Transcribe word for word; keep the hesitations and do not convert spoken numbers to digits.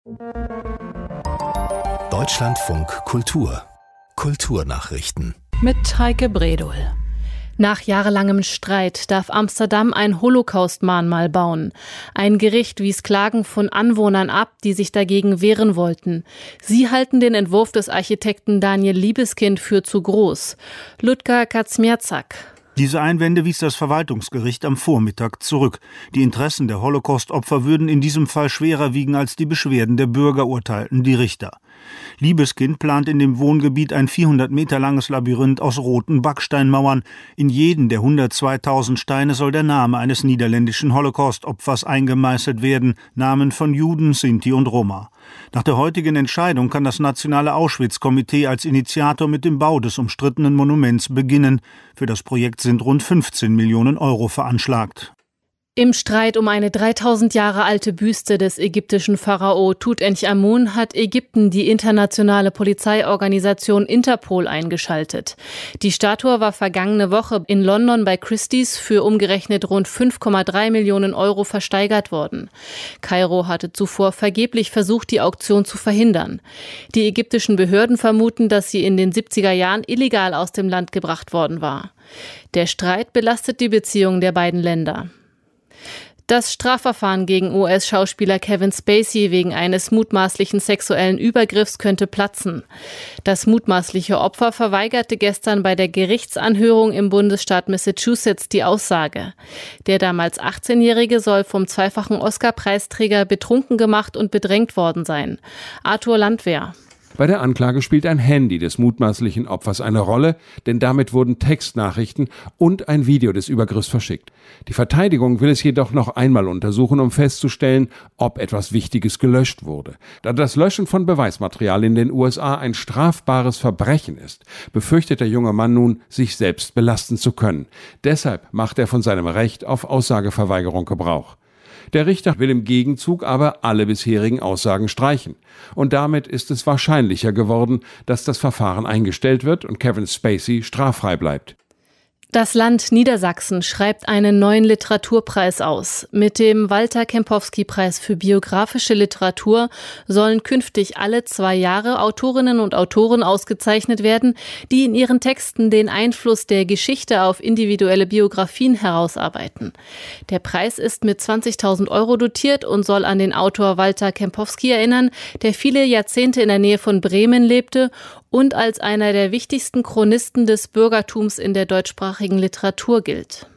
Deutschlandfunk Kultur. Kulturnachrichten. Mit Heike Bredol. Nach jahrelangem Streit darf Amsterdam ein Holocaust-Mahnmal bauen. Ein Gericht wies Klagen von Anwohnern ab, die sich dagegen wehren wollten. Sie halten den Entwurf des Architekten Daniel Libeskind für zu groß. Ludger Kazmierzak. Diese Einwände wies das Verwaltungsgericht am Vormittag zurück. Die Interessen der Holocaust-Opfer würden in diesem Fall schwerer wiegen als die Beschwerden der Bürger, urteilten die Richter. Libeskind plant in dem Wohngebiet ein vierhundert Meter langes Labyrinth aus roten Backsteinmauern. In jeden der hundertzweitausend Steine soll der Name eines niederländischen Holocaust-Opfers eingemeißelt werden, Namen von Juden, Sinti und Roma. Nach der heutigen Entscheidung kann das Nationale Auschwitz-Komitee als Initiator mit dem Bau des umstrittenen Monuments beginnen. Für das Projekt sind rund fünfzehn Millionen Euro veranschlagt. Im Streit um eine dreitausend Jahre alte Büste des ägyptischen Pharao Tutanchamun hat Ägypten die internationale Polizeiorganisation Interpol eingeschaltet. Die Statue war vergangene Woche in London bei Christie's für umgerechnet rund fünf Komma drei Millionen Euro versteigert worden. Kairo hatte zuvor vergeblich versucht, die Auktion zu verhindern. Die ägyptischen Behörden vermuten, dass sie in den siebziger Jahren illegal aus dem Land gebracht worden war. Der Streit belastet die Beziehungen der beiden Länder. Das Strafverfahren gegen U S-Schauspieler Kevin Spacey wegen eines mutmaßlichen sexuellen Übergriffs könnte platzen. Das mutmaßliche Opfer verweigerte gestern bei der Gerichtsanhörung im Bundesstaat Massachusetts die Aussage. Der damals achtzehnjährige soll vom zweifachen Oscar-Preisträger betrunken gemacht und bedrängt worden sein. Arthur Landwehr. Bei der Anklage spielt ein Handy des mutmaßlichen Opfers eine Rolle, denn damit wurden Textnachrichten und ein Video des Übergriffs verschickt. Die Verteidigung will es jedoch noch einmal untersuchen, um festzustellen, ob etwas Wichtiges gelöscht wurde. Da das Löschen von Beweismaterial in den U S A ein strafbares Verbrechen ist, befürchtet der junge Mann nun, sich selbst belasten zu können. Deshalb macht er von seinem Recht auf Aussageverweigerung Gebrauch. Der Richter will im Gegenzug aber alle bisherigen Aussagen streichen. Und damit ist es wahrscheinlicher geworden, dass das Verfahren eingestellt wird und Kevin Spacey straffrei bleibt. Das Land Niedersachsen schreibt einen neuen Literaturpreis aus. Mit dem Walter-Kempowski-Preis für biografische Literatur sollen künftig alle zwei Jahre Autorinnen und Autoren ausgezeichnet werden, die in ihren Texten den Einfluss der Geschichte auf individuelle Biografien herausarbeiten. Der Preis ist mit zwanzigtausend Euro dotiert und soll an den Autor Walter Kempowski erinnern, der viele Jahrzehnte in der Nähe von Bremen lebte und als einer der wichtigsten Chronisten des Bürgertums in der deutschsprachigen Literatur gilt.